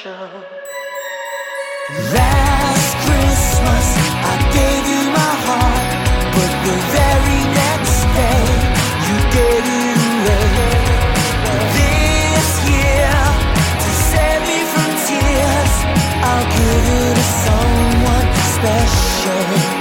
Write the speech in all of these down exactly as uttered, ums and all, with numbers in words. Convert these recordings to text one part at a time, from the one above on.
special. Last Christmas I gave you my heart, but the very next day you gave it away. This year, to save me from tears, I'll give it to someone special.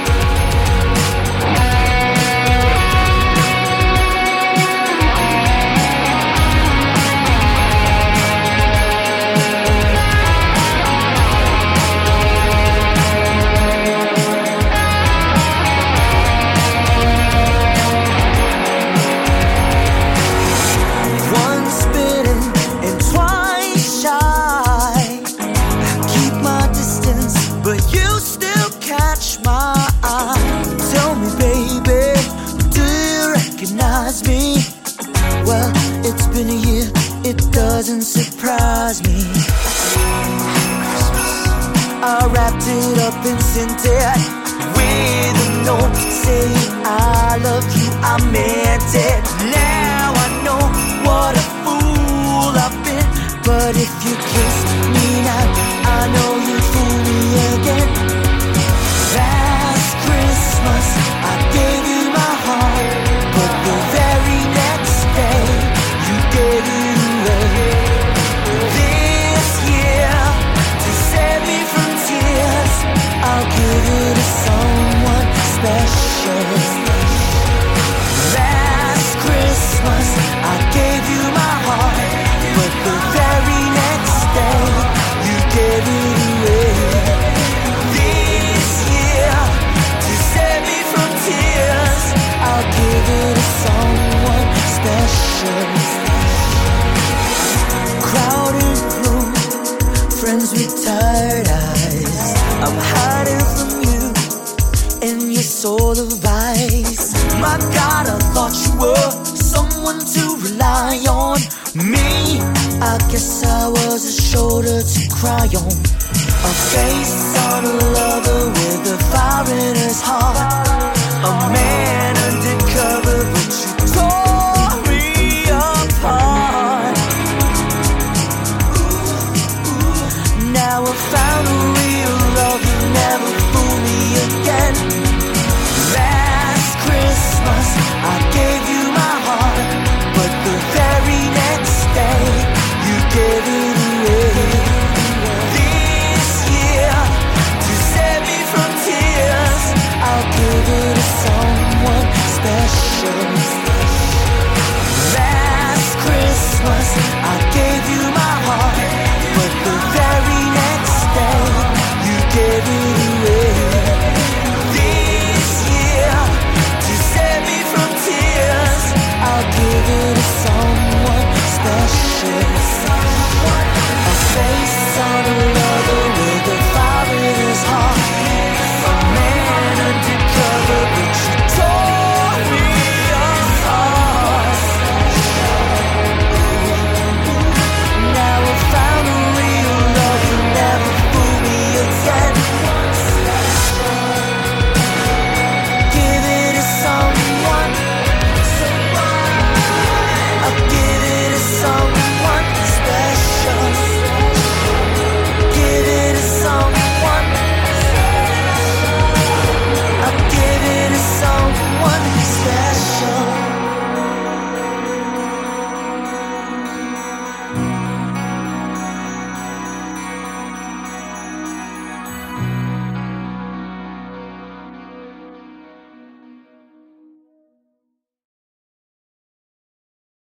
Me? Well, it's been a year, it doesn't surprise me. I wrapped it up and sent it with a note saying I love you, I meant it. Now I know what a fool I've been, but if you kiss me now, I know you fool me again. Last Christmas I gave you my heart, but the very next day you gave it away. This year, to save me from tears, I'll give it to someone special. Last Christmas I gave you my heart, but the very next day you gave it away. This year, to save me from tears, I'll give it to someone special. Crowded room, friends with tired eyes. I'm hiding from you in your soul of ice. My God, I thought you were someone to rely on. Me, I guess I was a shoulder to cry on, a face on a